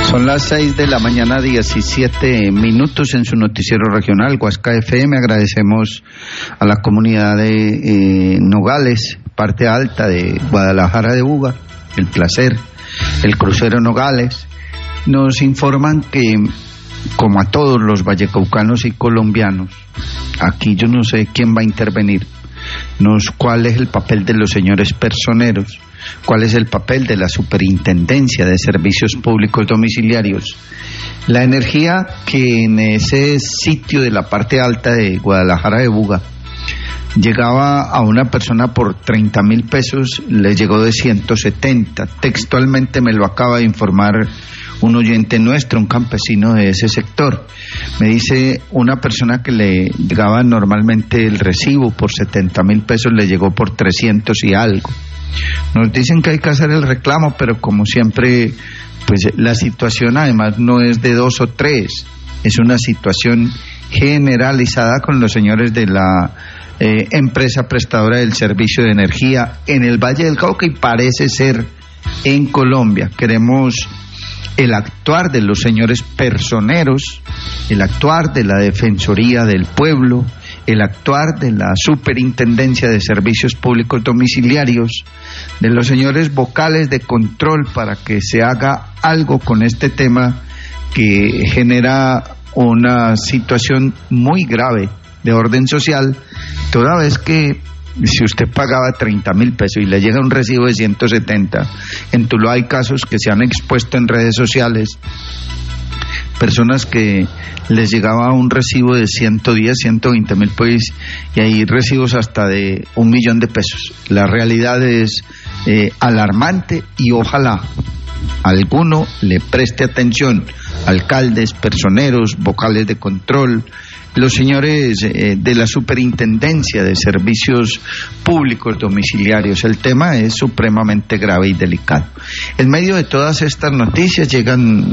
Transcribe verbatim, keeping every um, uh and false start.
Son las seis de la mañana, diecisiete minutos en su noticiero regional, Guasca F M. Agradecemos a la comunidad de eh, Nogales, parte alta de Guadalajara de Buga, El Placer, el crucero Nogales. Nos informan que, como a todos los vallecaucanos y colombianos, aquí yo no sé quién va a intervenir, nos, cuál es el papel de los señores personeros, cuál es el papel de la Superintendencia de Servicios Públicos Domiciliarios. La energía que en ese sitio de la parte alta de Guadalajara de Buga llegaba a una persona por treinta mil pesos, le llegó de ciento setenta. Textualmente me lo acaba de informar un oyente nuestro, un campesino de ese sector. Me dice, una persona que le llegaba normalmente el recibo por setenta mil pesos, le llegó por trescientos y algo. Nos dicen que hay que hacer el reclamo, pero como siempre, pues la situación además no es de dos o tres, es una situación generalizada con los señores de la eh, empresa prestadora del servicio de energía en el Valle del Cauca y parece ser en Colombia. Queremos el actuar de los señores personeros, el actuar de la Defensoría del Pueblo, el actuar de la Superintendencia de Servicios Públicos Domiciliarios, de los señores vocales de control para que se haga algo con este tema que genera una situación muy grave de orden social, toda vez que si usted pagaba treinta mil pesos y le llega un recibo de ciento setenta, en Tuluá hay casos que se han expuesto en redes sociales, personas que les llegaba un recibo de ciento diez, ciento veinte mil pues, y hay recibos hasta de un millón de pesos. La realidad es eh, alarmante y ojalá alguno le preste atención, alcaldes, personeros, vocales de control, los señores eh, de la Superintendencia de Servicios Públicos Domiciliarios. El tema es supremamente grave y delicado. En medio de todas estas noticias llegan